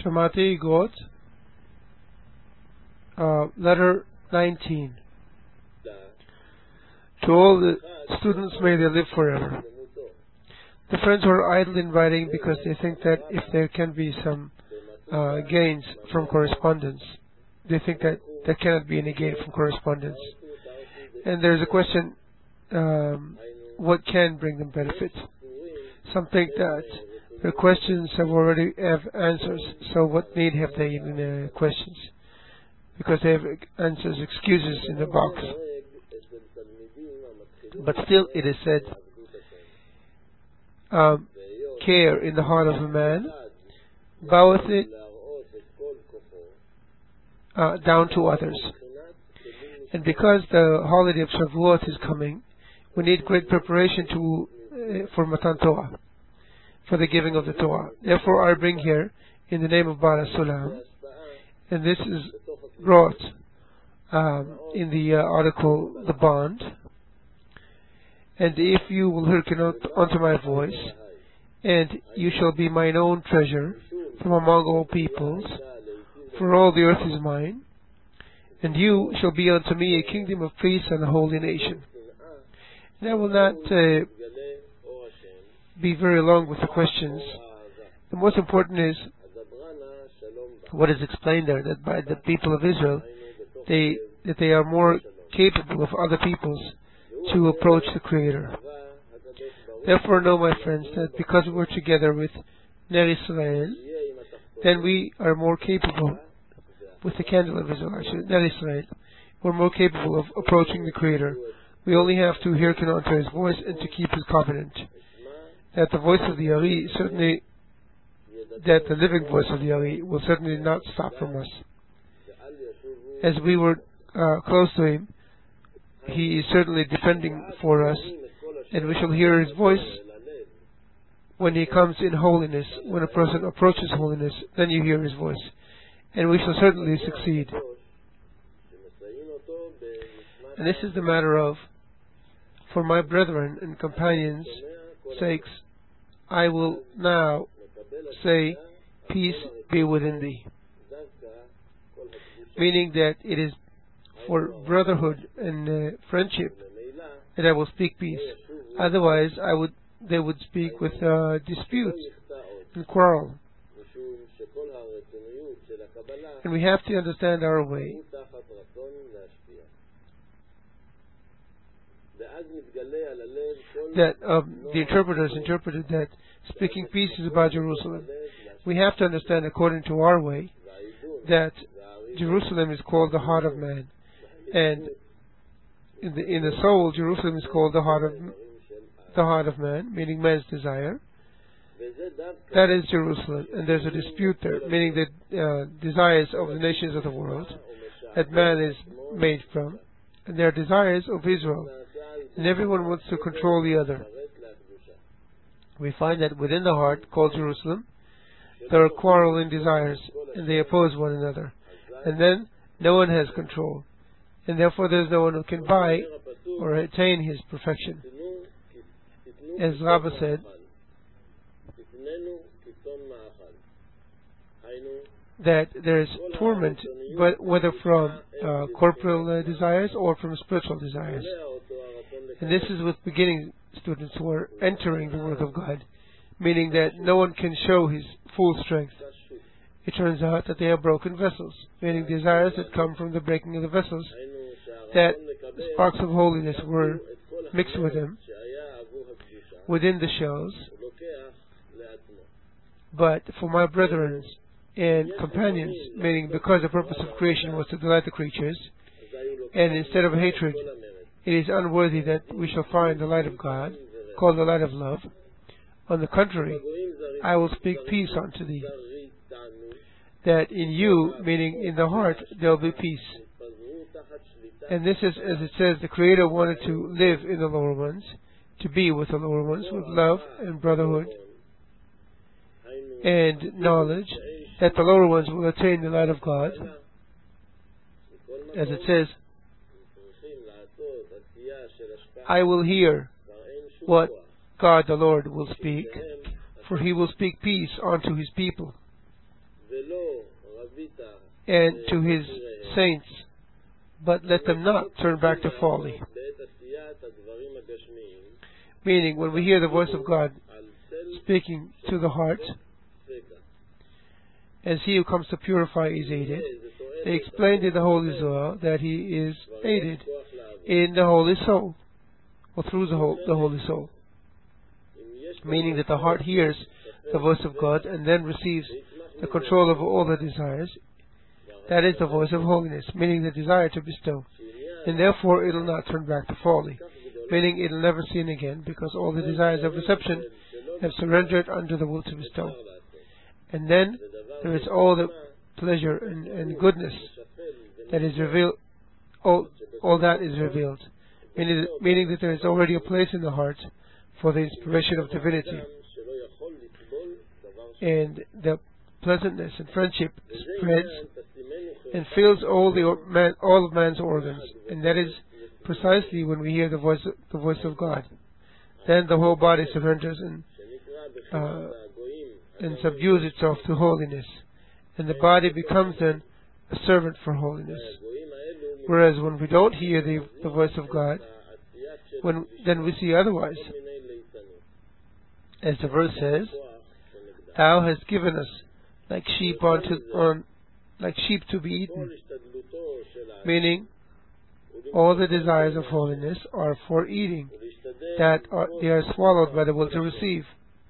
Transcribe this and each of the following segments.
Shemati God, letter 19. To all the students, may they live forever. The friends were idle in writing because they think that if there can be some gains from correspondence, they think that there cannot be any gain from correspondence. And there's a question, what can bring them benefit? Some think that their questions already have answers, so what need have they in questions? Because they have answers, excuses in the box. But still it is said, care in the heart of a man boweth it down to others. And because the holiday of Shavuot is coming, we need great preparation for Matan Torah, for the giving of the Torah. Therefore I bring here, in the name of Baal Sulam, and this is brought in the article, The Bond, and if you will hearken unto my voice, and you shall be mine own treasure from among all peoples, for all the earth is mine, and you shall be unto me a kingdom of priests and a holy nation. And I will not be very long with the questions. The most important is what is explained there, that by the people of Israel, that they are more capable of other peoples to approach the Creator. Therefore know, my friends, that because we're together with Ner Israel, then we are more capable, with the candle of Israel, Ner Israel, we're more capable of approaching the Creator. We only have to hearken unto His voice and to keep His covenant. That the voice of the Ari certainly, that the living voice of the Ari will certainly not stop from us. As we were close to Him, He is certainly defending for us, and we shall hear His voice when He comes in holiness. When a person approaches holiness, then you hear His voice, and we shall certainly succeed. And this is the matter of, for my brethren and companions' sakes, I will now say, peace be within thee. Meaning that it is for brotherhood and friendship that I will speak peace. Otherwise, they would speak with dispute and quarrel. And we have to understand our way. That the interpreters interpreted that speaking peace is about Jerusalem. We have to understand, according to our way, that Jerusalem is called the heart of man, and in the soul, Jerusalem is called the heart of man, meaning man's desire. That is Jerusalem, and there's a dispute there, meaning the desires of the nations of the world that man is made from, and their desires of Israel, and everyone wants to control the other. We find that within the heart, called Jerusalem, there are quarreling desires, and they oppose one another, and then no one has control, and therefore there is no one who can buy or attain his perfection. As Rabbah said, that there is torment, but whether from corporal desires or from spiritual desires. And this is with beginning students who are entering the Word of God, meaning that no one can show his full strength. It turns out that they are broken vessels, meaning desires that come from the breaking of the vessels, that sparks of holiness were mixed with them within the shells. But for my brethren and companions, meaning because the purpose of creation was to delight the creatures, and instead of hatred, it is unworthy that we shall find the light of God, called the light of love. On the contrary, I will speak peace unto thee, that in you, meaning in the heart, there will be peace. And this is, as it says, the Creator wanted to live in the lower ones, to be with the lower ones, with love and brotherhood and knowledge, that the lower ones will attain the light of God. As it says, I will hear what God the Lord will speak, for He will speak peace unto His people. and to His saints, but let them not turn back to folly. Meaning, when we hear the voice of God speaking to the heart, as He who comes to purify is aided, they explained in the Holy Zohar that He is aided in the Holy Soul, or through the Holy Soul. Meaning that the heart hears the voice of God and then receives the control over all the desires. That is the voice of holiness, meaning the desire to bestow. And therefore it will not turn back to folly, meaning it will never sin again, because all the desires of reception have surrendered under the will to bestow. And then there is all the pleasure and goodness that is revealed, all that is revealed, meaning that there is already a place in the heart for the inspiration of divinity. And the pleasantness and friendship spreads and fills all of man's organs. And that is precisely when we hear the voice of God. Then the whole body surrenders and subdues itself to holiness. And the body becomes then a servant for holiness. Whereas when we don't hear the voice of God, then we see otherwise. As the verse says, Thou hast given us like sheep to be eaten. Meaning, all the desires of holiness are for eating, they are swallowed by the will to receive.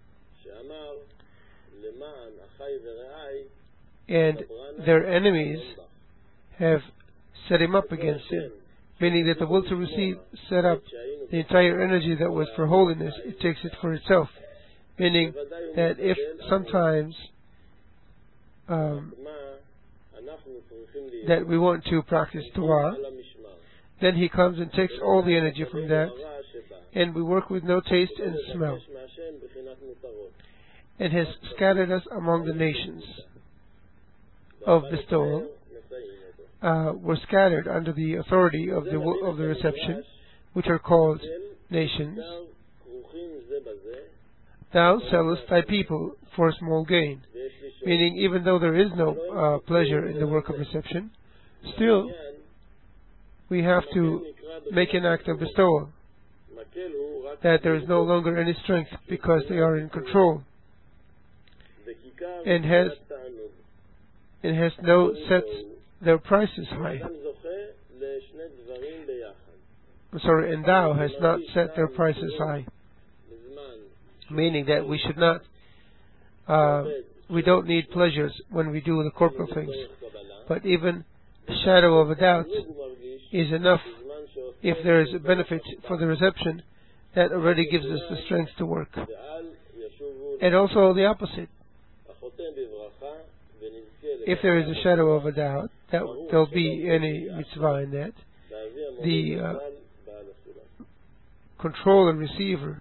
And their enemies have set him up against him, meaning that the will to receive set up the entire energy that was for holiness, it takes it for itself. Meaning that if sometimes that we want to practice Torah, then he comes and takes all the energy from that, and we work with no taste and smell, and has scattered us among the nations of bestowal. Were scattered under the authority of the reception, which are called nations. Thou sellest thy people for small gain, meaning even though there is no pleasure in the work of reception, still we have to make an act of bestowal, that there is no longer any strength because they are in control, and has no sets their prices high. And thou hast not set their prices high. Meaning that we should not, we don't need pleasures when we do the corporal things. But even a shadow of a doubt is enough. If there is a benefit for the reception, that already gives us the strength to work. And also the opposite. If there is a shadow of a doubt that there will be any mitzvah in that, the control and receiver,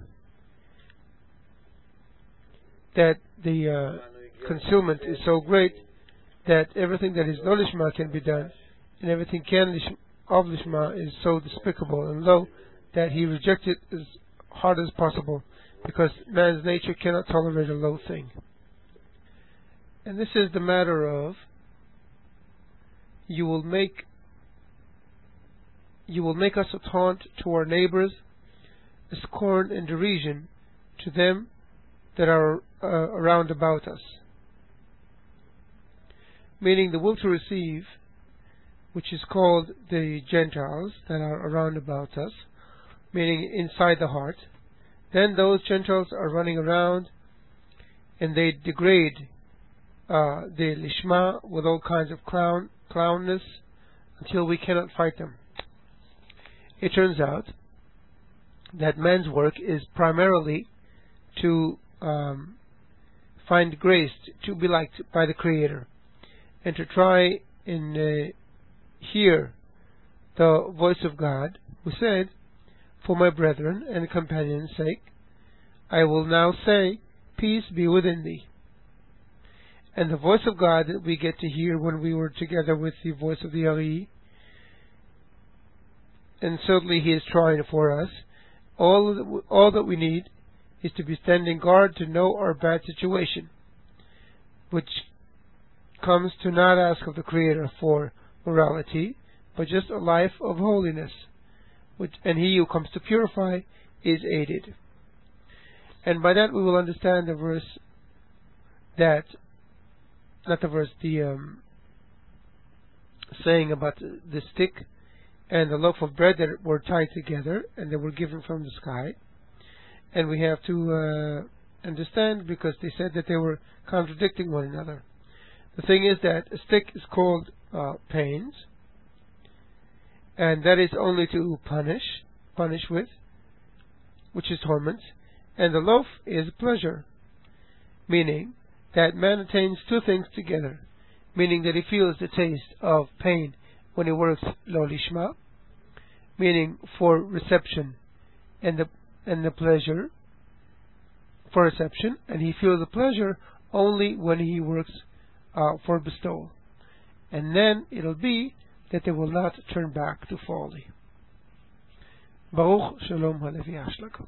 that the concealment is so great that everything that is no lishma can be done, and everything of lishma is so despicable and low that he rejects it as hard as possible, because man's nature cannot tolerate a low thing. And this is the matter of you will make us a taunt to our neighbors, a scorn and derision to them that are around about us. Meaning the will to receive, which is called the Gentiles that are around about us, meaning inside the heart, then those Gentiles are running around and they degrade the lishma with all kinds of clownness until we cannot fight them. It turns out that man's work is primarily to find grace, to be liked by the Creator, and to try and hear the voice of God, who said, "For my brethren and companions' sake, I will now say, peace be within thee." And the voice of God that we get to hear when we were together with the voice of the Ari, and certainly He is trying for us, all that we need is to be standing guard to know our bad situation, which comes to not ask of the Creator for morality, but just a life of holiness, and he who comes to purify is aided. And by that we will understand the verse that, not the verse, the saying about the stick and the loaf of bread that were tied together and they were given from the sky. And we have to understand, because they said that they were contradicting one another. The thing is that a stick is called pains, and that is only to punish with, which is torment, and the loaf is pleasure, meaning that man attains two things together, meaning that he feels the taste of pain when he works lo lishma, meaning for reception, and the pleasure for reception, and he feels the pleasure only when he works for bestowal. And then it'll be that they will not turn back to folly. Baruch Shalom Halevi Ashlaka.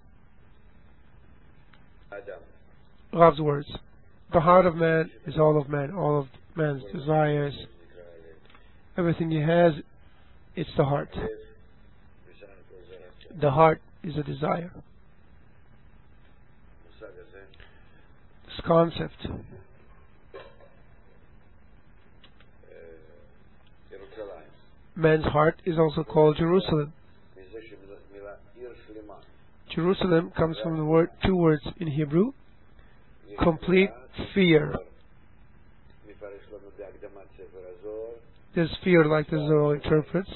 Rav's words. The heart of man is all of man, all of man's desires. Everything he has, it's the heart. The heart is a desire. This concept. Man's heart is also called Jerusalem. Jerusalem comes from the word, two words in Hebrew, complete fear. There's fear like the Zohar interprets.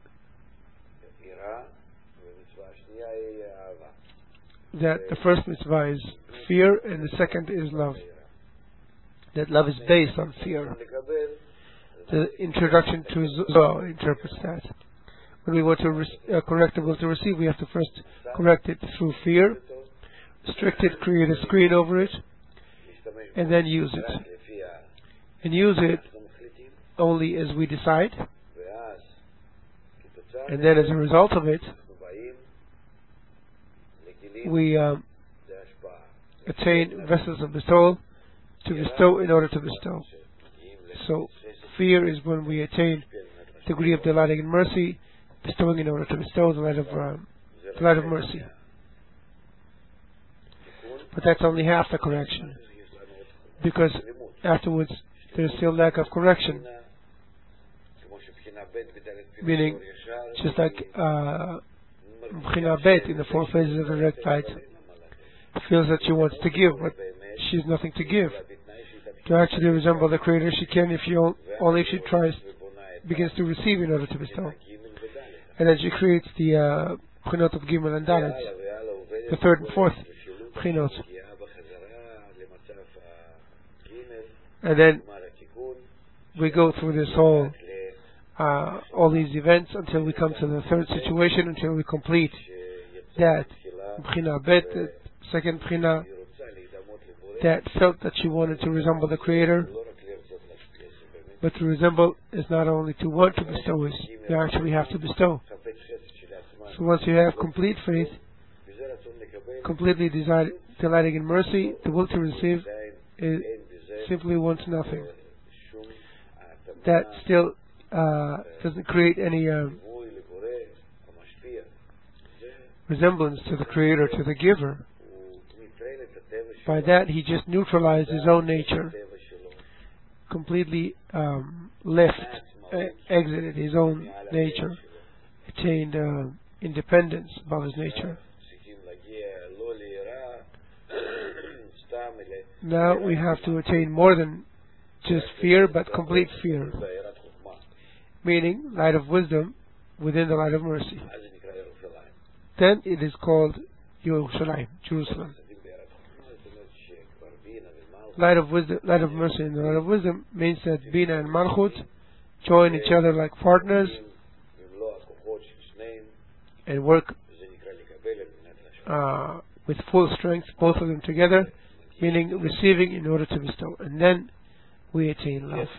That the first mitzvah is fear and the second is love. That love is based on fear. The introduction to Zohar interprets that. When we want to correct the will to receive, we have to first correct it through fear, restrict it, create a screen over it, and then use it. And use it only as we decide, and then as a result of it, we attain vessels of bestowal, to bestow in order to bestow. So fear is when we attain degree of delighting in mercy, bestowing in order to bestow the light of mercy. But that's only half the correction, because afterwards there's still lack of correction. Meaning, just like Bchina Bet in the four phases of the red light feels that she wants to give, but she has nothing to give. To actually resemble the Creator, she can only if she begins to receive in order to bestow. And then she creates the Bchinot of Gimel and Dalet, the third and fourth Bchinot. And then we go through this whole all these events until we come to the third situation, until we complete that Bchina Bet, the second Bchina, that felt that she wanted to resemble the Creator. But to resemble is not only to want to bestow, is you actually have to bestow. So once you have complete faith, completely delighting in mercy, the will to receive simply wants nothing. That still doesn't create any resemblance to the Creator, to the Giver. By that he just neutralized his own nature, completely exited his own nature, attained independence above his nature. Now we have to attain more than just fear, but complete fear, meaning light of wisdom within the light of mercy. Then it is called Yerushalayim, Jerusalem. Light of wisdom, light of mercy and the light of wisdom means that Bina and Malchut join each other like partners and work with full strength, both of them together, meaning receiving in order to bestow. And then we attain love.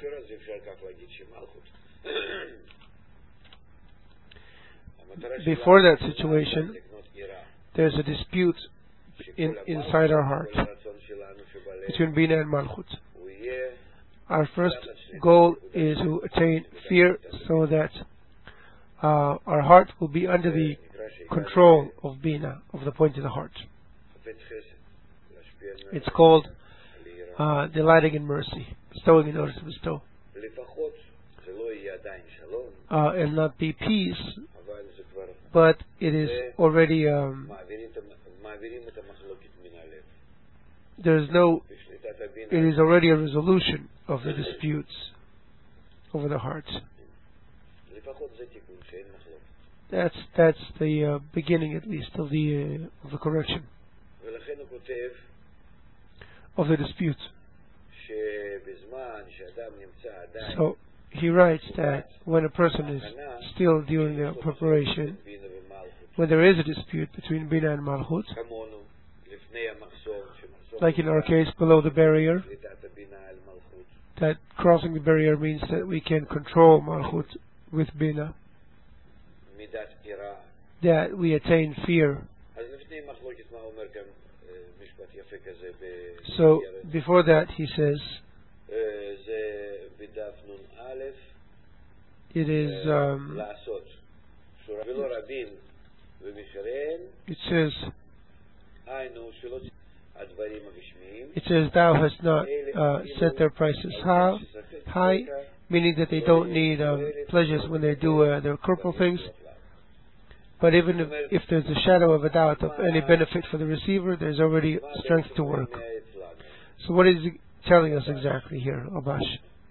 Before that situation, there's a dispute inside our heart between Bina and Malchut. Our first goal is to attain fear so that our heart will be under the control of Bina, of the point of the heart. It's called delighting in mercy, bestowing in order to bestow. And not be peace, but it is already it is already a resolution of the disputes over the heart. That's the beginning, at least, of the correction of the disputes. So he writes that when a person is still doing the preparation, when there is a dispute between Bina and Malchut, like in our case below the barrier, that crossing the barrier means that we can control Malchut with Bina, that we attain fear. So before that he says, it is it says thou hast not set their prices high, meaning that they don't need pleasures when they do their corporal things. But even if there's a shadow of a doubt of any benefit for the receiver, there's already strength to work. So what is he telling us exactly here, Abash?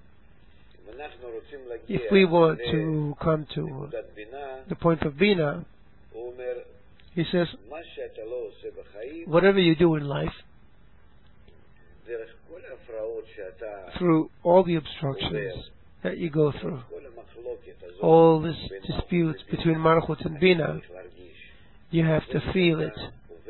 If we want to come to the point of Bina, he says, whatever you do in life, through all the obstructions that you go through, all these disputes between Malchut and Bina, you have to feel it.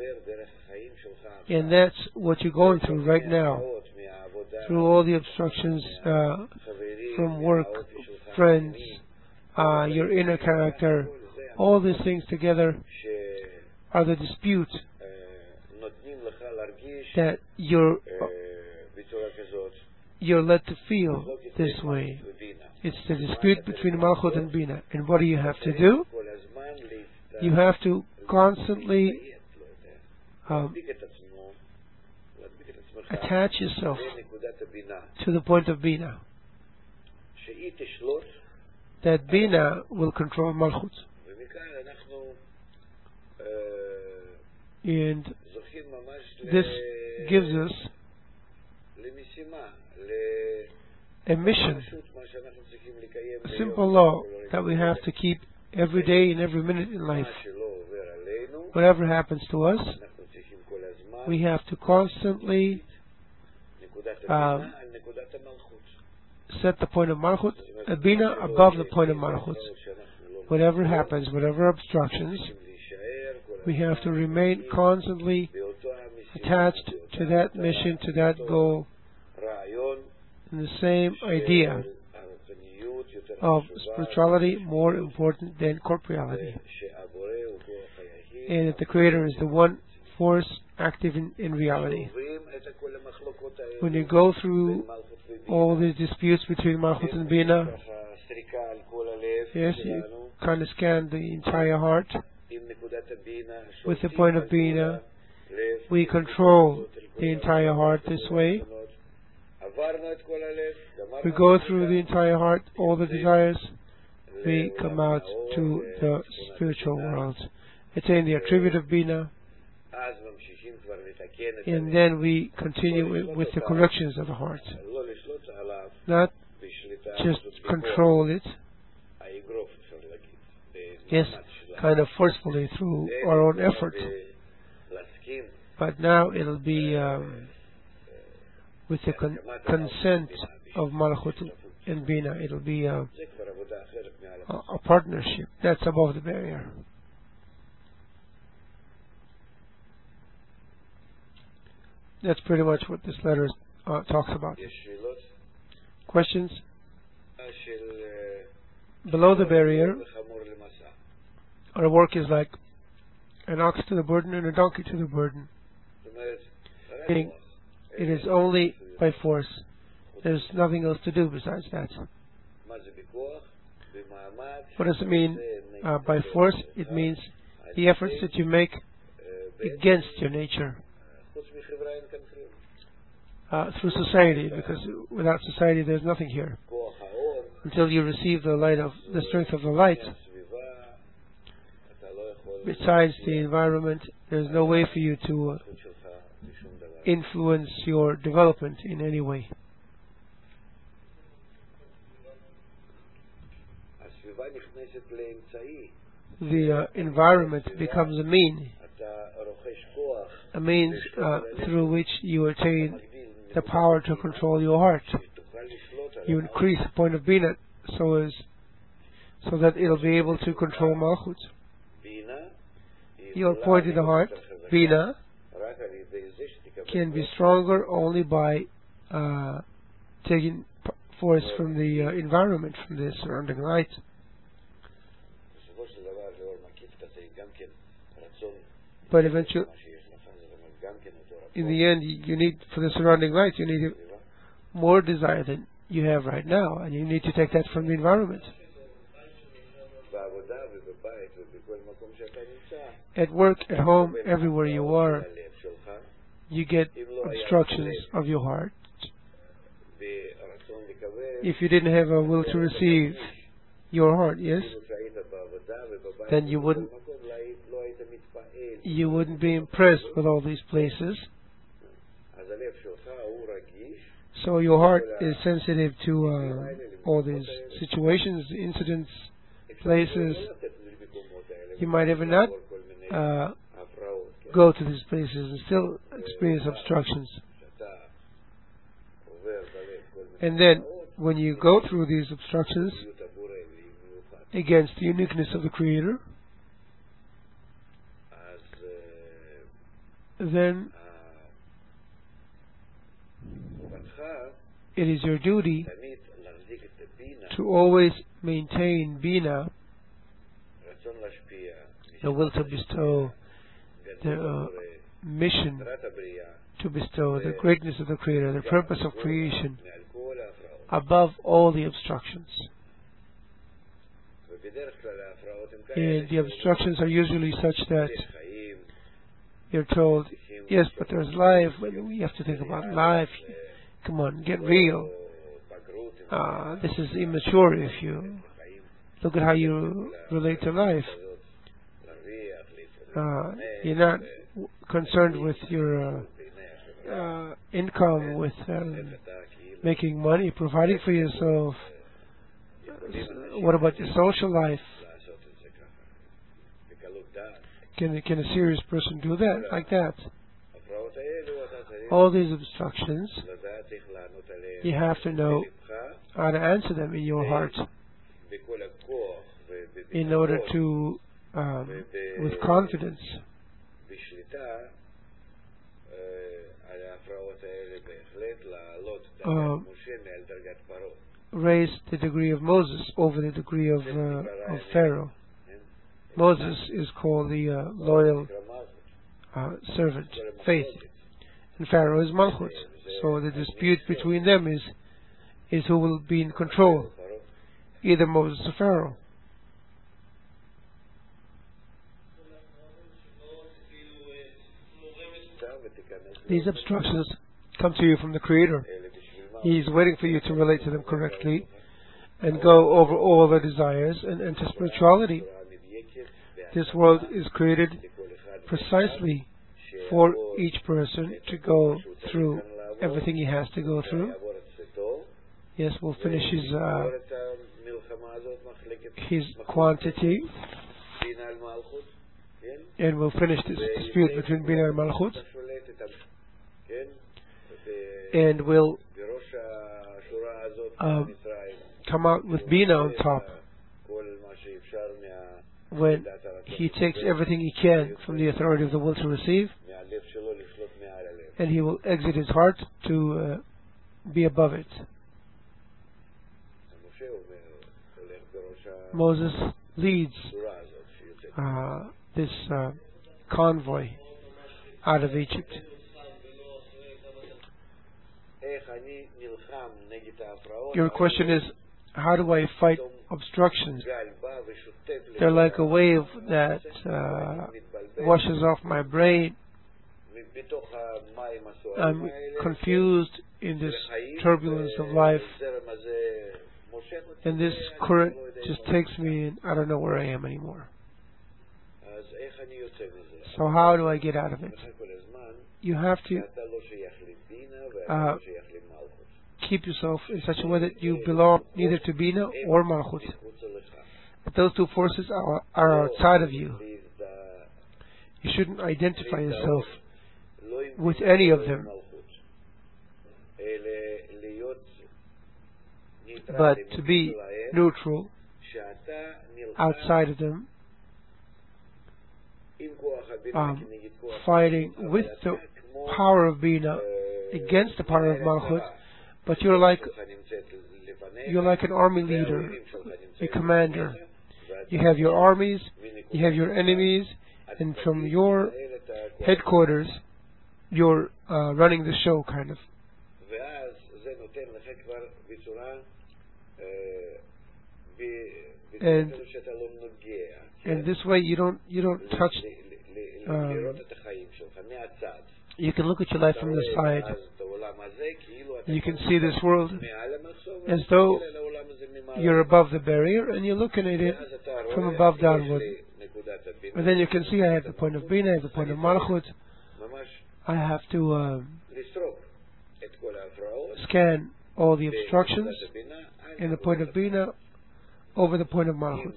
And that's what you're going through right now. Through all the obstructions from work, friends, your inner character, all these things together are the dispute that you're led to feel this way. It's the dispute between Malchut and Bina. And what do you have to do? You have to constantly attach yourself to the point of Bina, that Bina will control Malchut. And this gives us a mission, a simple law that we have to keep every day and every minute in life. Whatever happens to us, we have to constantly set the point of Malchut, Bina above the point of Malchut. Whatever happens, whatever obstructions, we have to remain constantly attached to that mission, to that goal, and the same idea of spirituality more important than corporeality, and that the Creator is the one force active in reality. When you go through all these disputes between Malchut and Bina, yes, you kind of scan the entire heart. With the point of Bina, we control the entire heart this way. We go through the entire heart, all the desires, we come out to the spiritual world, attain the attribute of Bina, and then we continue with the corrections of the heart. Not just control it, yes, kind of forcefully through our own effort, but now it'll be with the consent of Malchut and Bina. It'll be a partnership that's above the barrier. That's pretty much what this letter talks about. Questions? Below the barrier, our work is like an ox to the burden and a donkey to the burden. Meaning, it is only by force. There's nothing else to do besides that. What does it mean by force? It means the efforts that you make against your nature through society, because without society there's nothing here. Until you receive the strength of the light, besides the environment, there's no way for you to influence your development in any way. The environment becomes a means through which you attain the power to control your heart. You increase the point of Bina so that it'll be able to control Malchut. Your point in the heart, Bina, can be stronger only by taking force from the environment, from the surrounding light. But eventually, in the end, you need, for the surrounding light, you need more desire than you have right now, and you need to take that from the environment. At work, at home, everywhere you are, you get obstructions of your heart. If you didn't have a will to receive your heart, yes, then you wouldn't be impressed with all these places. So your heart is sensitive to all these situations, incidents, places. You might even not go to these places and still experience obstructions. And then, when you go through these obstructions against the uniqueness of the Creator, then it is your duty to always maintain Bina, the will to bestow, the mission to bestow, the greatness of the Creator, the purpose of creation, above all the obstructions. And the obstructions are usually such that you're told, yes, but there's life, we have to think about life. Come on, get real. This is immature if you look at how you relate to life. You're not concerned with your income, with making money, providing for yourself. What about your social life? Can a serious person do that, like that? All these obstructions, you have to know how to answer them in your heart in order to, with confidence, raise the degree of Moses over the degree of Pharaoh. Moses is called the loyal servant, faith, and Pharaoh is Malchut. So the dispute between them is who will be in control, either Moses or Pharaoh. These obstructions come to you from the Creator. He is waiting for you to relate to them correctly and go over all the desires and enter spirituality. This world is created precisely for each person to go through everything he has to go through. Yes, we'll finish his quantity, and we'll finish this dispute between Bina and Malchut, and we'll come out with Bina on top when he takes everything he can from the authority of the will to receive, and he will exit his heart to be above it. Moses leads this convoy out of Egypt. Your question is, how do I fight obstructions? They're like a wave that washes off my brain. I'm confused in this turbulence of life, and this current just takes me in. I don't know where I am anymore. So how do I get out of it? You have to keep yourself in such a way that you belong neither to Bina or Malchut. But those two forces are outside of you. You shouldn't identify yourself with any of them, but to be neutral outside of them, fighting with the power of Bina against the power of Malchut. But you're like an army leader, a commander. You have your armies, you have your enemies, and from your headquarters, you're running the show, kind of. And this way, you don't touch. You can look at your life from the side. You can see this world as though you're above the barrier, and you're looking at it from above downward. And then you can see I have the point of Bina, I have the point of Malchut. I have to scan all the obstructions in the point of Bina over the point of Malchut.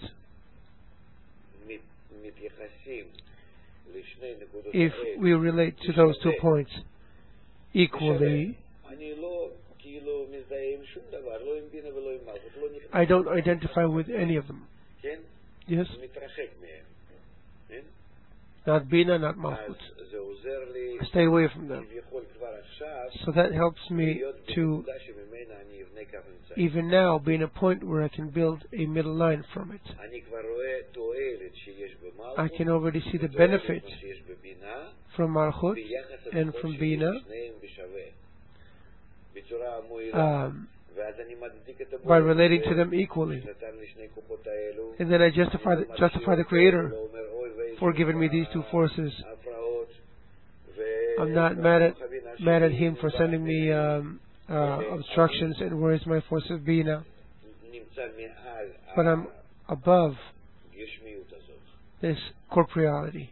If we relate to those 2 points equally, I don't identify with any of them. Yes? Not Bina, not Malchut. Stay away from them. So that helps me to, even now, be in a point where I can build a middle line from it. I can already see the benefit from Malchut and from Bina by relating to them equally. And then I justify the Creator for giving me these 2 forces. I'm not mad at Him for sending me obstructions and where is my force of Bina. But I'm above this corporeality.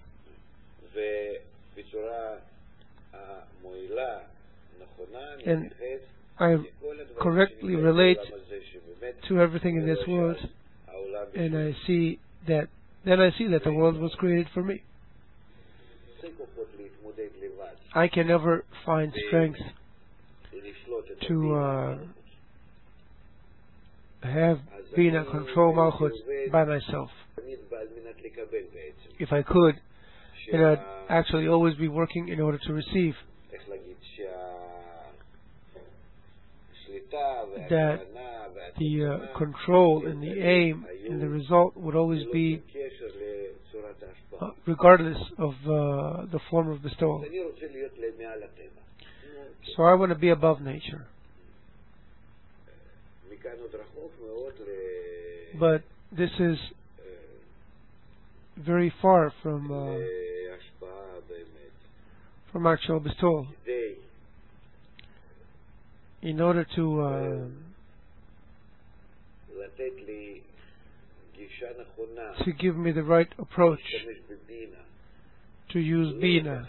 And I correctly relate to everything in this world, and I see that the world was created for me. I can never find strength to have Bina control Malchut by myself. If I could, then I'd actually always be working in order to receive. That the control and the aim and the result would always be regardless of the form of bestowal. So I want to be above nature. But this is very far from actual bestowal. In order to give me the right approach to use Bina,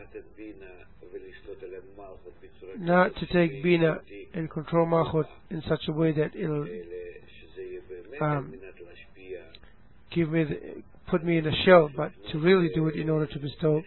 not to take Bina and control Malchut in such a way that it'll put me in a shell, but to really do it in order to bestow.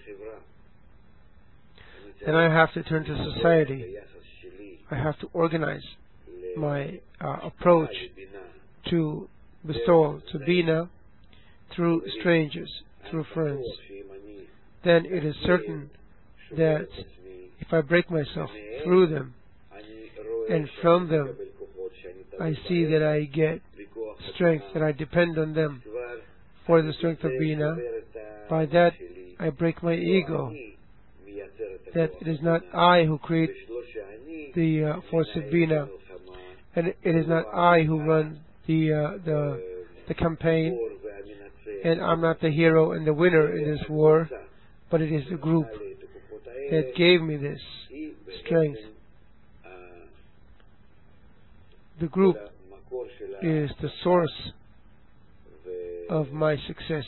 Then I have to turn to society. I have to organize my approach to bestowal, to Bina, through strangers, through friends. Then it is certain that if I break myself through them and from them, I see that I get strength, that I depend on them for the strength of Bina. By that, I break my ego, that it is not I who create the force of Bina, and it is not I who run the campaign, and I'm not the hero and the winner in this war, but it is the group that gave me this strength. The group is the source of my success.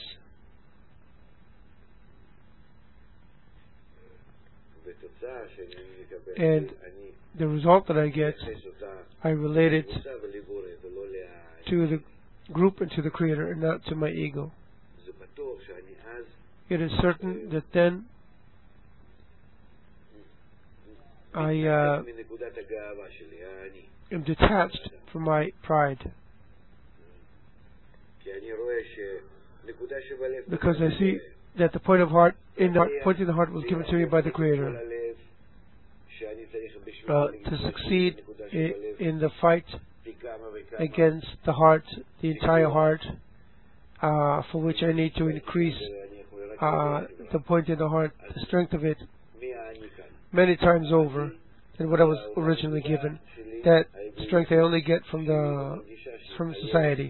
And the result that I get, I relate it to the group and to the Creator, and not to my ego. It is certain that then I am detached from my pride, because I see that the point of heart in the heart was given to me by the Creator to succeed in the fight against the heart, the entire heart, for which I need to increase the point in the heart, the strength of it, many times over than what I was originally given. That strength I only get from society.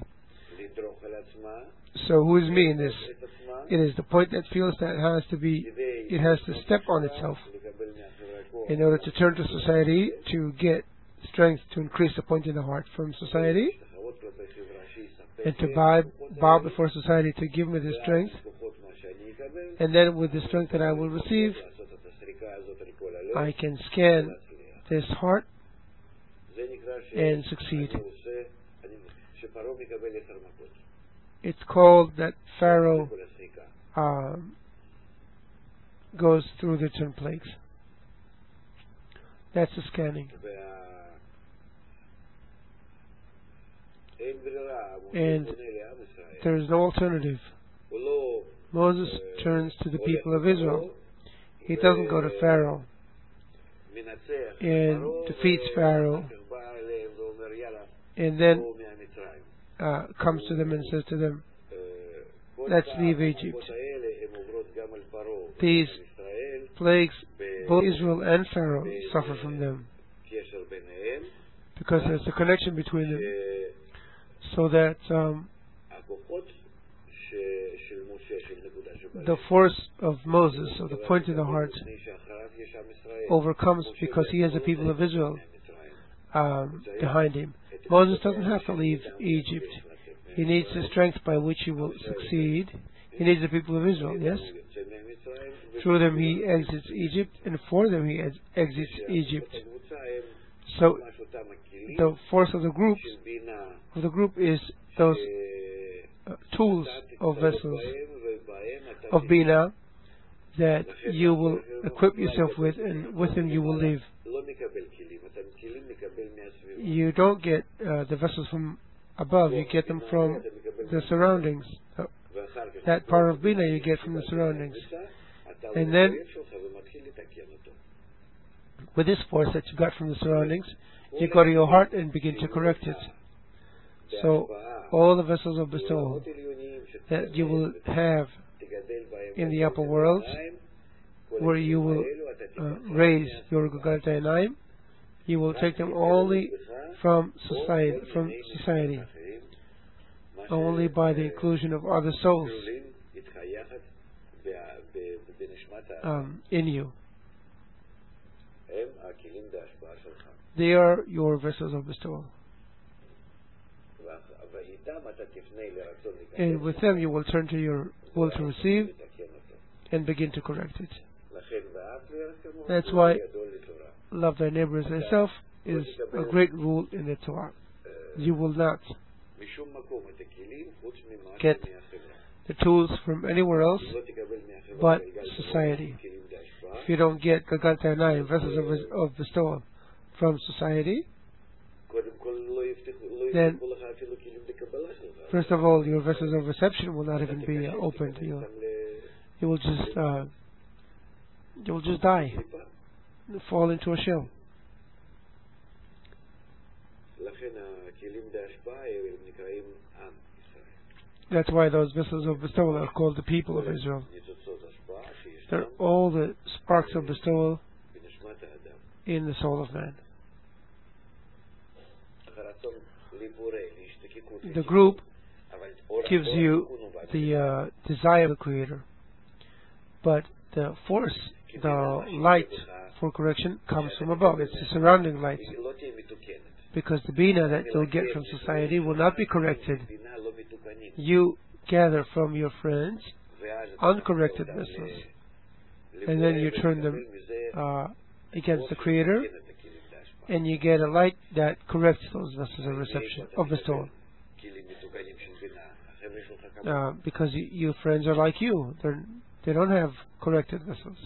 So who is me in this? It is the point that feels that it has to step on itself in order to turn to society to get strength to increase the point in the heart from society, and to bow before society to give me the strength, and then with the strength that I will receive, I can scan this heart and succeed. It's called that Pharaoh goes through the 10 plagues. That's the scanning. And there is no alternative. Moses turns to the people of Israel. He doesn't go to Pharaoh and defeats Pharaoh and then comes to them and says to them, let's leave Egypt. These plagues, both Israel and Pharaoh suffer from them, because there's a connection between them, so that the force of Moses, of the point in the heart, overcomes, because he has the people of Israel behind him. Moses doesn't have to leave Egypt. He needs the strength by which he will succeed. He needs the people of Israel, yes? Through them he exits Egypt, and for them he exits Egypt. So the force of the group is those tools of vessels of Bina that you will equip yourself with, and with them you will live. You don't get the vessels from above, you get them from the surroundings. That part of Bina you get from the surroundings. And then, with this force that you got from the surroundings, you go to your heart and begin to correct it. So, all the vessels of bestowal that you will have in the upper world, where you will raise your Gagalta, you will take them only from society, only by the inclusion of other souls in you. They are your vessels of bestowal. And with them you will turn to your will to receive and begin to correct it. That's why love thy neighbor as thyself is a great rule in the Torah. You will not get the tools from anywhere else but society. If you don't get Gagalta Einayim, vessels of bestowal, from society, then first of all your vessels of reception will not even be opened. You will just die, fall into a shell. That's why those vessels of bestowal are called the people of Israel. They're all the sparks of bestowal in the soul of man. the group gives you the desire of the Creator, but the force, the light for correction comes from above. It's the surrounding light, because the bina that you'll get from society will not be corrected. You gather from your friends uncorrected vessels, and then you turn them against the Creator, and you get a light that corrects those vessels of reception, of bestowal. Because your friends are like you. They don't have corrected vessels.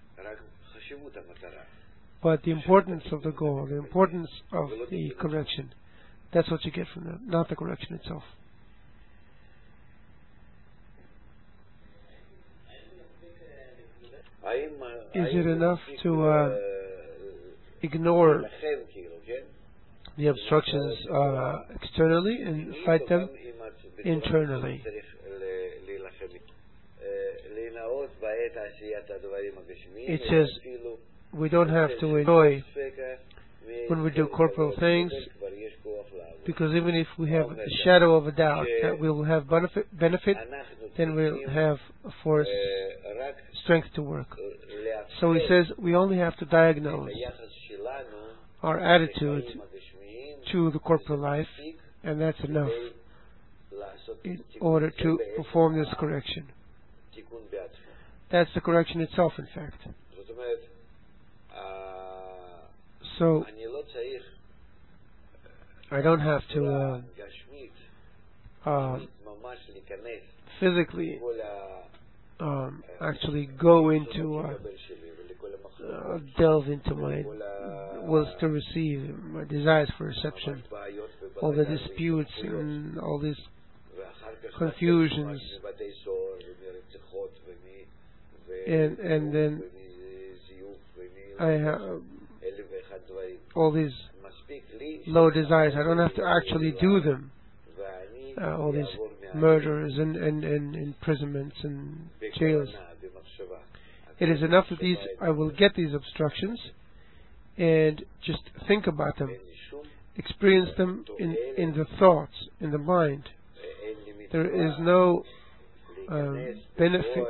But the importance of the goal, the importance of the correction, that's what you get from them, not the correction itself. Is it enough to ignore the obstructions externally and fight them internally? It says we don't have to enjoy when we do corporal things, because even if we have a shadow of a doubt that we will have benefit, then we'll have a force, strength to work. So he says we only have to diagnose our attitude to the corporal life, and that's enough in order to perform this correction. That's the correction itself, in fact. So I don't have to physically actually go into delve into my wills to receive, my desires for reception, all the disputes and all these confusions, and then I have all these low desires. I don't have to actually do them. All these murders and imprisonments and jails. It is enough that I will get these obstructions and just think about them, experience them in the thoughts, in the mind. There is no benefit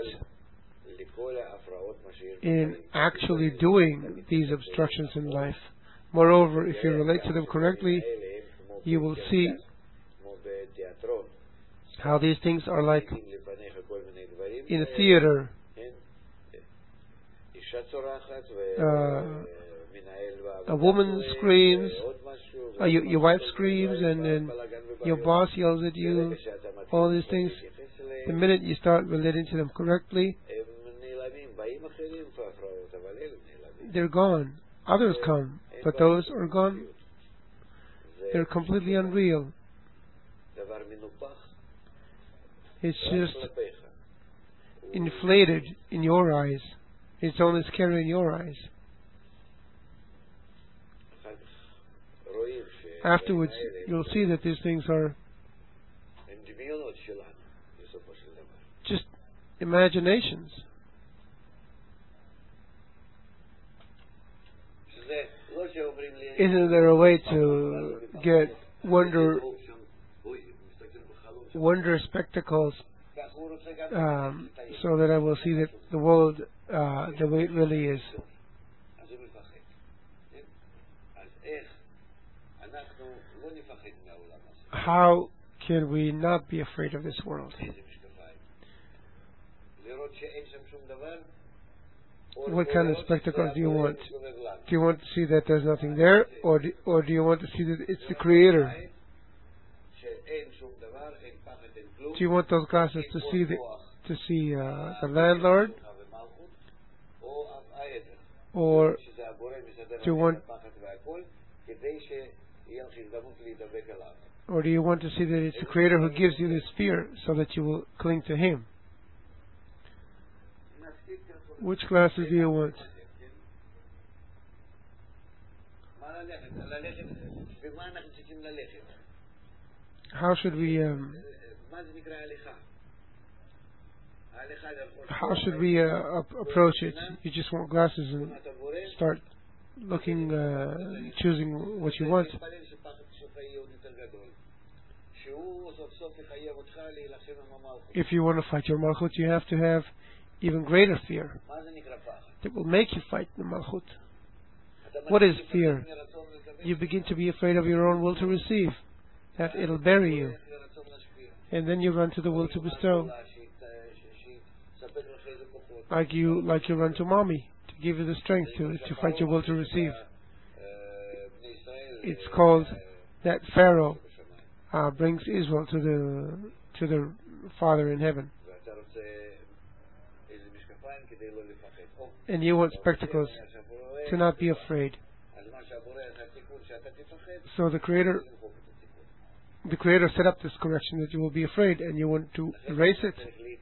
in actually doing these obstructions in life. Moreover, if you relate to them correctly, you will see how these things are like in a theater. A woman screams, your wife screams, and then your boss yells at you. All these things, the minute you start relating to them correctly, they're gone. Others come, but those are gone. They're completely unreal. It's just inflated in your eyes. It's only scary in your eyes. Afterwards, you'll see that these things are just imaginations. Isn't there a way to get wonder spectacles so that I will see that the world the way it really is? How can we not be afraid of this world? What kind of spectacles do you want? Do you want to see that there's nothing there, or do you want to see that it's the Creator? Do you want those glasses to see the landlord, or do you want to see that it's the Creator who gives you this fear so that you will cling to Him? Which glasses do you want? How should we approach it? You just want glasses and start looking, choosing what you want. If you want to fight your Malchut, you have to have even greater fear that will make you fight the Malchut. What is fear? You begin to be afraid of your own will to receive, that it'll bury you. And then you run to the will to bestow. Like you run to mommy to give you the strength to fight your will to receive. It's called that Pharaoh brings Israel to the Father in heaven. And you want spectacles to not be afraid. So the Creator set up this correction that you will be afraid and you want to erase it.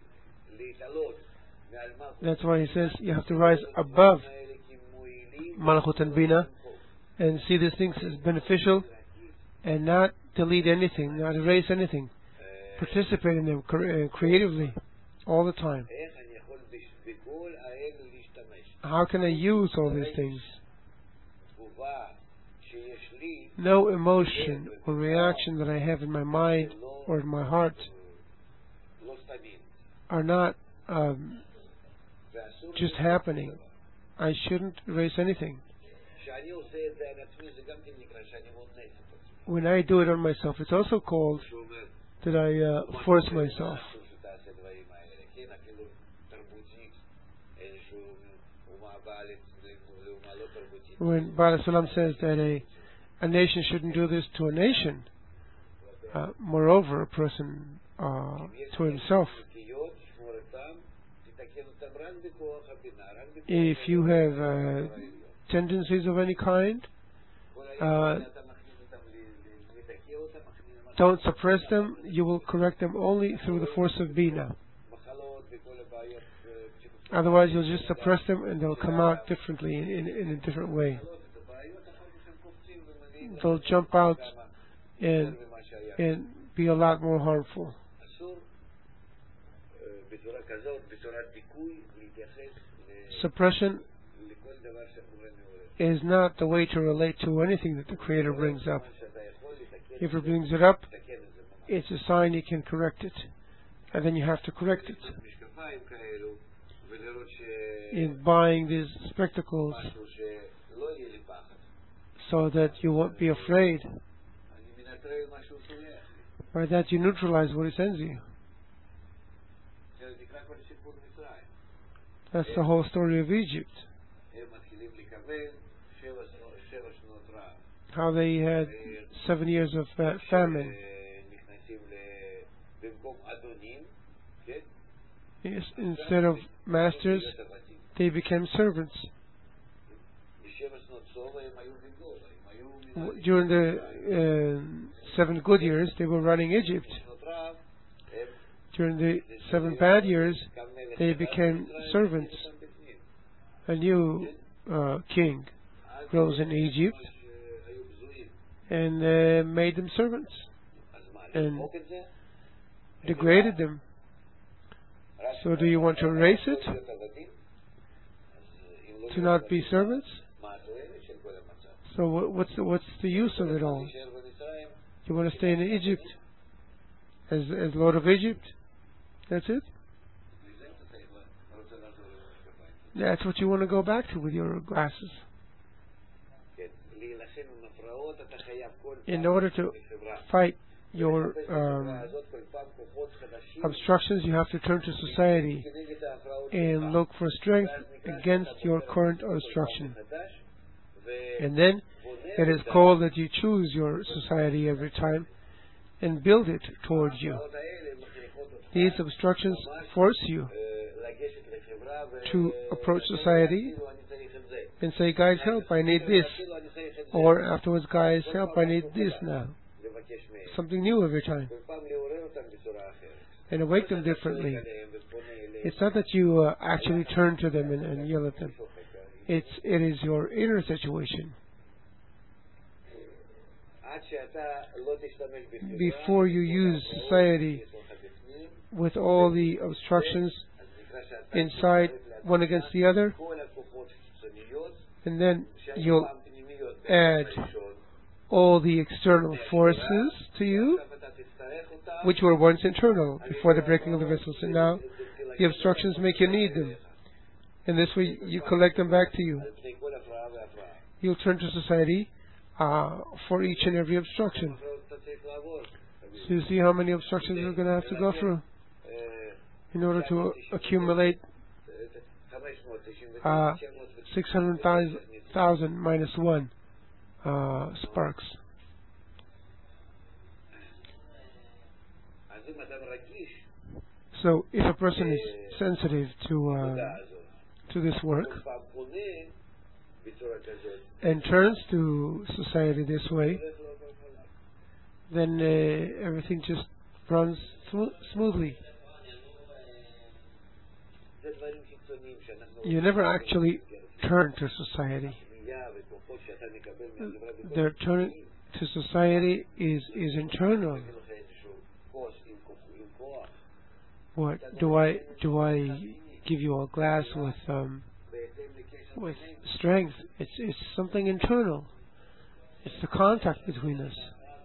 That's why he says you have to rise above Malchut and Bina and see these things as beneficial and not delete anything, not erase anything. Participate in them creatively all the time. How can I use all these things? No emotion or reaction that I have in my mind or in my heart are not just happening. I shouldn't erase anything. When I do it on myself, it's also called that I force myself. When Baal Salam says that a nation shouldn't do this to a nation, moreover, a person to himself. If you have tendencies of any kind, don't suppress them. You will correct them only through the force of Bina. Otherwise, you'll just suppress them and they'll come out differently in a different way. They'll jump out and be a lot more harmful. Suppression is not the way to relate to anything that the Creator brings up. If He brings it up, it's a sign you can correct it, and then you have to correct it. In buying these spectacles so that you won't be afraid, by that you neutralize what He sends you. That's the whole story of Egypt. How they had 7 years of famine. Yes, instead of masters, they became servants. During the 7 good years, they were running Egypt. During the 7 bad years, they became servants. A new king rose in Egypt and made them servants and degraded them. So do you want to erase it? To not be servants? So what's the use of it all? You want to stay in Egypt as Lord of Egypt? That's it? That's what you want to go back to with your glasses. In order to fight your obstructions, you have to turn to society and look for strength against your current obstruction. And then it is called that you choose your society every time and build it towards you. These obstructions force you to approach society and say, guys, help, I need this. Or afterwards, guys, help, I need this now. Something new every time. And awake them differently. It's not that you actually turn to them and yell at them. It is your inner situation. Before you use society with all the obstructions inside one against the other, and then you'll add all the external forces to you, which were once internal before the breaking of the vessels, and now the obstructions make you need them. And this way you collect them back to you. You'll turn to society for each and every obstruction. So you see how many obstructions you're going to have to go through in order to accumulate 600,000 minus 1 sparks. So if a person is sensitive to this work and turns to society this way, then everything just runs smoothly. You never actually turn to society. Their turn to society is internal. What do I give you a glass with strength? It's something internal. It's the contact between us.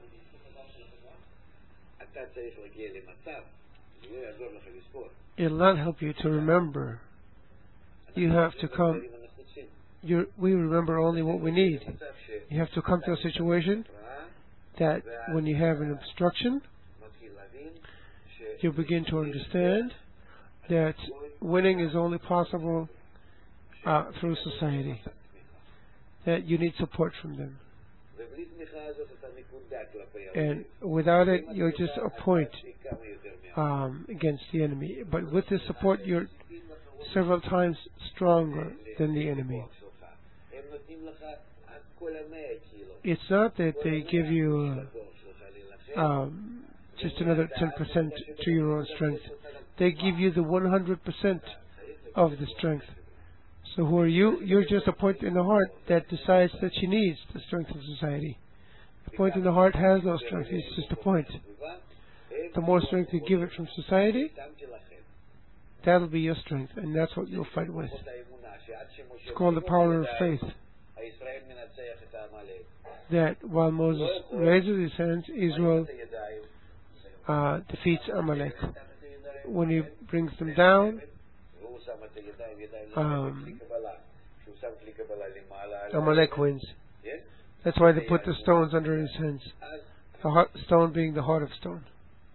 It'll not help you to remember. You have to come. We remember only what we need. You have to come to a situation that when you have an obstruction, you begin to understand that winning is only possible through society, that you need support from them. And without it, you're just a point against the enemy. But with this support, you're several times stronger than the enemy. It's not that they give you just another 10% to your own strength. They give you the 100% of the strength. So who are you? You're just a point in the heart that decides that she needs the strength of society. The point in the heart has no strength. It's just a point. The more strength you give it from society, that'll be your strength, and that's what you'll fight with. It's called the power of faith. That while Moses raises his hands, Israel defeats Amalek. When he brings them down, Amalek wins. That's why they put the stones under his hands. The heart stone being the heart of stone.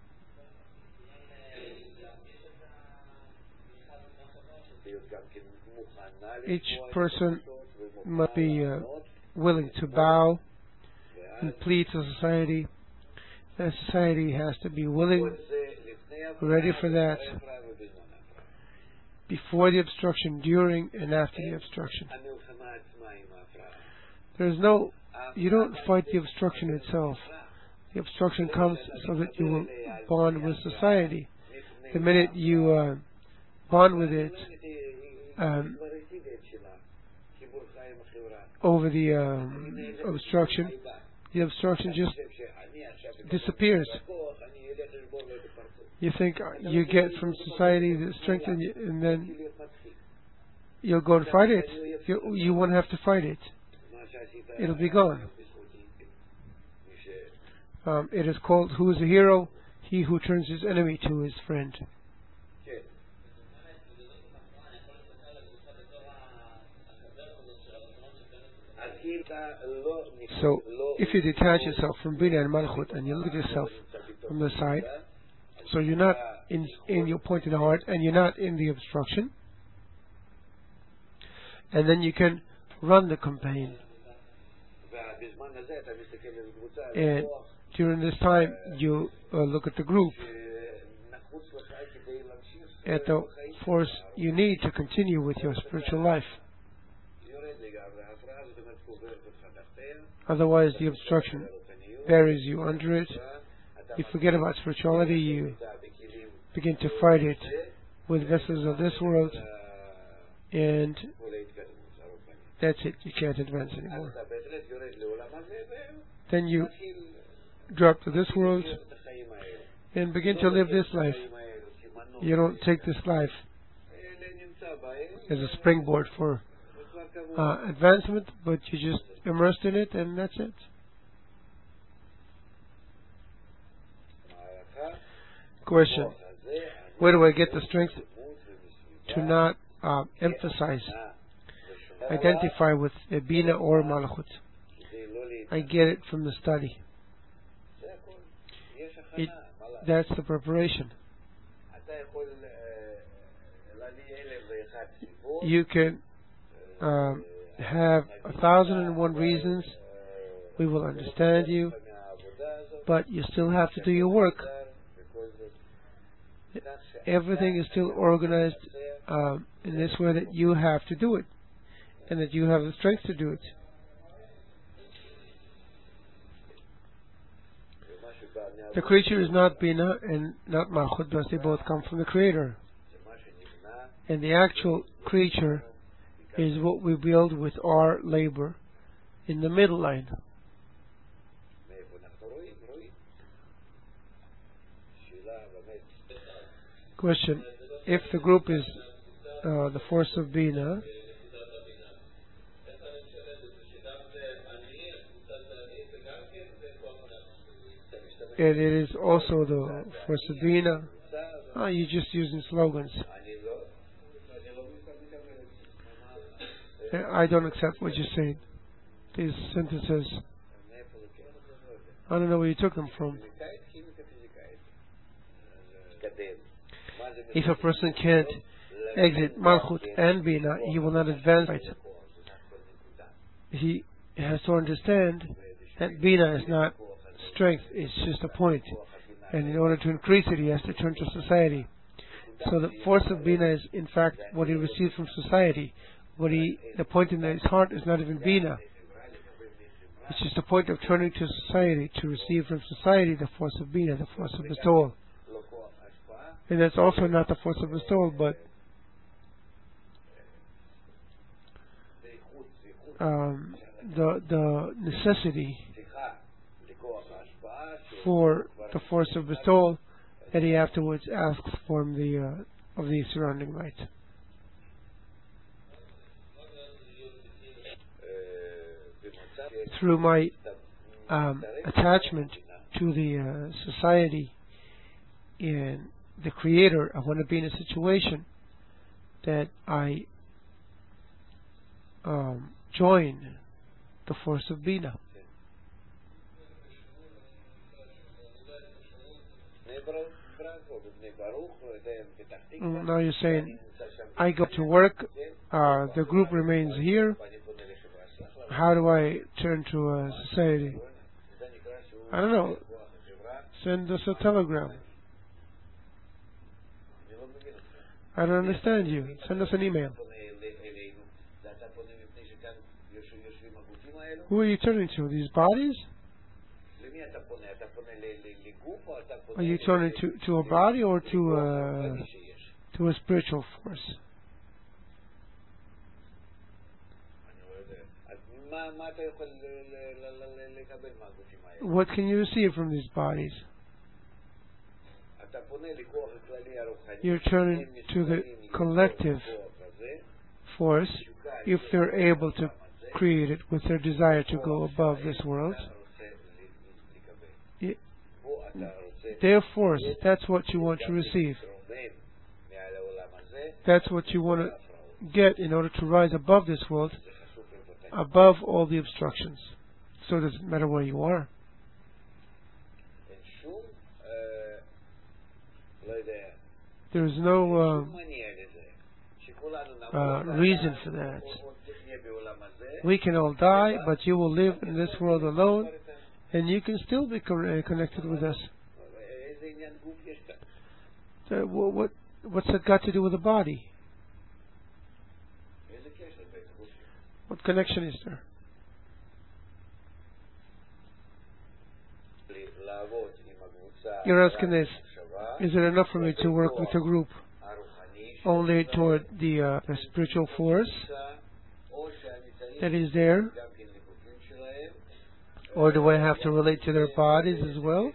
Each person must be willing to bow and plead to society. That society has to be willing, ready for that, before the obstruction, during and after the obstruction. You don't fight the obstruction itself. The obstruction comes so that you will bond with society. The minute you bond with it over the obstruction just disappears. You think you get from society the strength, and then you'll go and fight it. You won't have to fight it. It'll be gone. It is called, who is a hero? He who turns his enemy to his friend. So, if you detach yourself from Bina and Malchut and you look at yourself from the side, so you're not in your point in the heart and you're not in the obstruction, and then you can run the campaign. And during this time, you look at the group, at the force you need to continue with your spiritual life. Otherwise, the obstruction buries you under it. You forget about spirituality. You begin to fight it with vessels of this world, and that's it. You can't advance anymore. Then you drop to this world and begin to live this life. You don't take this life as a springboard for advancement, but you just immersed in it, and that's it. Question: where do I get the strength to not identify with Bina or Malchut? I get it from the study. That's the preparation. You can have 1,001 reasons. We will understand you, but you still have to do your work. Everything is still organized in this way that you have to do it, and that you have the strength to do it. The creature is not Bina and not Malchut, but they both come from the Creator. And the actual creature is what we build with our labor in the middle line. Question: if the group is the force of Bina, and it is also the force of Bina, you're just using slogans. I don't accept what you're saying. These sentences, I don't know where you took them from. If a person can't exit Malchut and Bina, he will not advance it. He has to understand that Bina is not strength, it's just a point. And in order to increase it, he has to turn to society. So the force of Bina is in fact what he receives from society. The point in his heart is not even Bina. It's just a point of turning to society to receive from society the force of Bina, the force of bestowal. And that's also not the force of bestowal, but the necessity for the force of bestowal that he afterwards asks from of the surrounding light. Through my attachment to the society and the Creator, I want to be in a situation that I join the force of Bina. Now you're saying, I go to work, the group remains here. How do I turn to society? I don't know. Send us a telegram. I don't understand you. Send us an email. Who are you turning to? These bodies? Are you turning to a body or to a spiritual force? What can you receive from these bodies? You're turning to the collective force if they're able to create it with their desire to go above this world. Their force, that's what you want to receive. That's what you want to get in order to rise above this world, above all the obstructions. So it doesn't matter where you are. There's no reason for that. We can all die, but you will live in this world alone, and you can still be connected with us. What's that got to do with the body? What connection is there? You're asking this, is it enough for me to work with a group only toward the spiritual force that is there? Or do I have to relate to their bodies as well?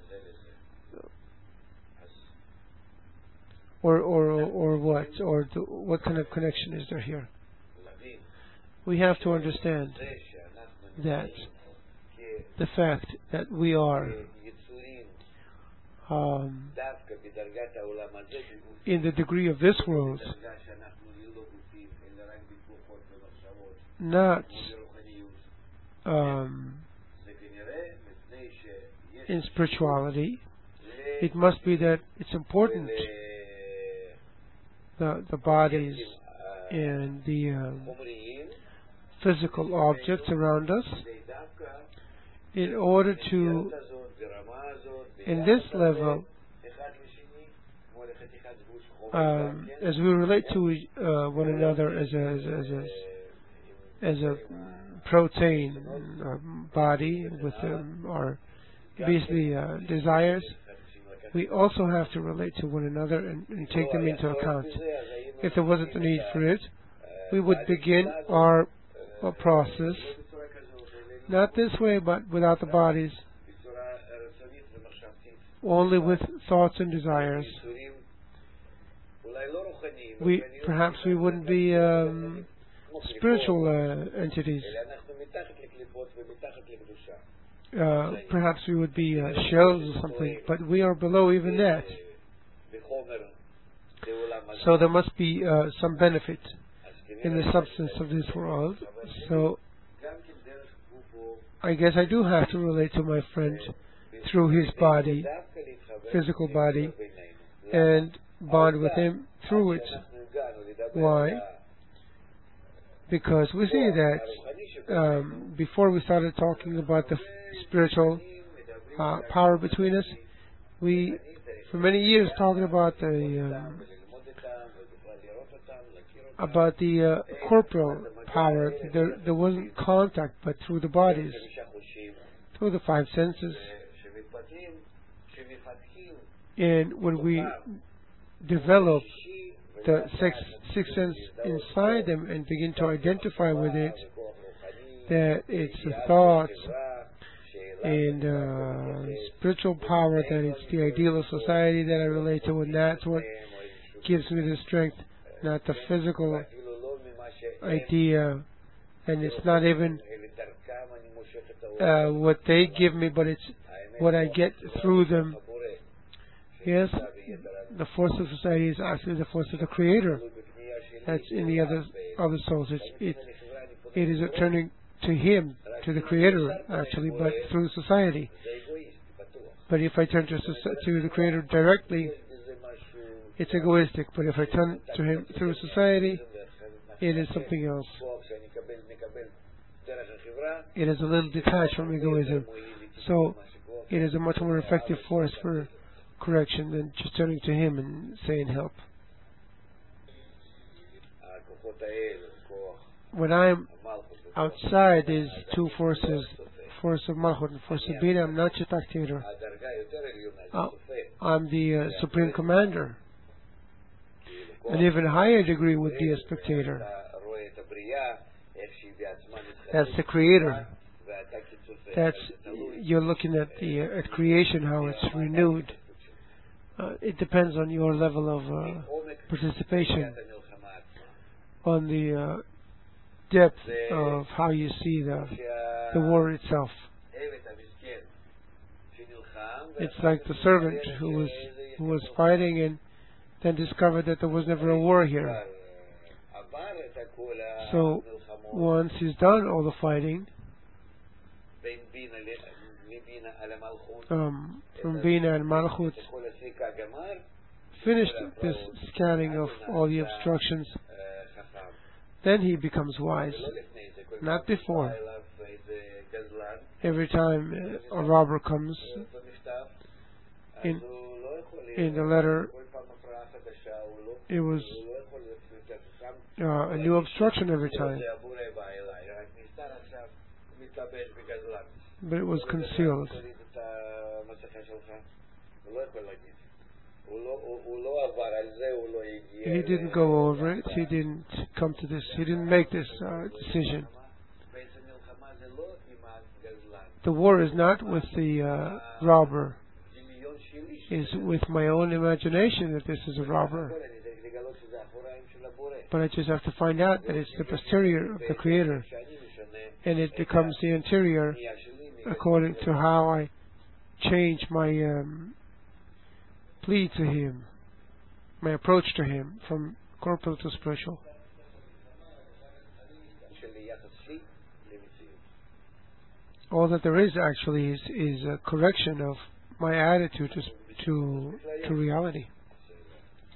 Or what? Or what kind of connection is there here? We have to understand that the fact that we are in the degree of this world, not in spirituality. It must be that it's important, the bodies and the physical objects around us, in order to, in this level, as we relate to one another as a protein body with our basically desires, we also have to relate to one another and take them into account. If there wasn't a need for it, we would begin our process not this way, but without the bodies, only with thoughts and desires. Perhaps we wouldn't be spiritual entities. Perhaps we would be shells or something, but we are below even that. So there must be some benefit in the substance of this world. So I guess I do have to relate to my friend through his body, physical body, and bond with him through it. Why? Because we see that before we started talking about the spiritual power between us, we, for many years, talking about the corporal power. There wasn't contact, but through the bodies, through the five senses. And when we develop the sixth sense inside them and begin to identify with it, that it's the thoughts and spiritual power, that it's the ideal of society that I relate to, and that's what gives me the strength, not the physical idea, and it's not even what they give me, but it's what I get through them. Yes, the force of society is actually the force of the Creator that's in the other souls. It is a turning to Him, to the Creator, actually, but through society. But if I turn to the Creator directly, it's egoistic. But if I turn to Him through society, it is something else. It is a little detached from egoism. So it is a much more effective force for correction than just turning to Him and saying help. When I'm outside these two forces, force of Malchut and force of Bina, I'm not a spectator. I'm the Supreme Commander. An even higher degree would be a spectator. That's the Creator. You're looking at creation, how it's renewed. It depends on your level of participation, on the depth of how you see the war itself. It's like the servant who was fighting and then discovered that there was never a war here. So once he's done all the fighting, from Bina and Malchut, finished this scanning of all the obstructions, then he becomes wise, not before. Every time a robber comes, in the letter, it was a new obstruction every time. But it was concealed. He didn't go over it. He didn't come to this. He didn't make this decision. The war is not with the robber. It's with my own imagination that this is a robber. But I just have to find out that it's the posterior of the Creator, and it becomes the interior according to how I change my plea to Him, my approach to Him from corporal to spiritual. All that there is actually is a correction of my attitude to reality.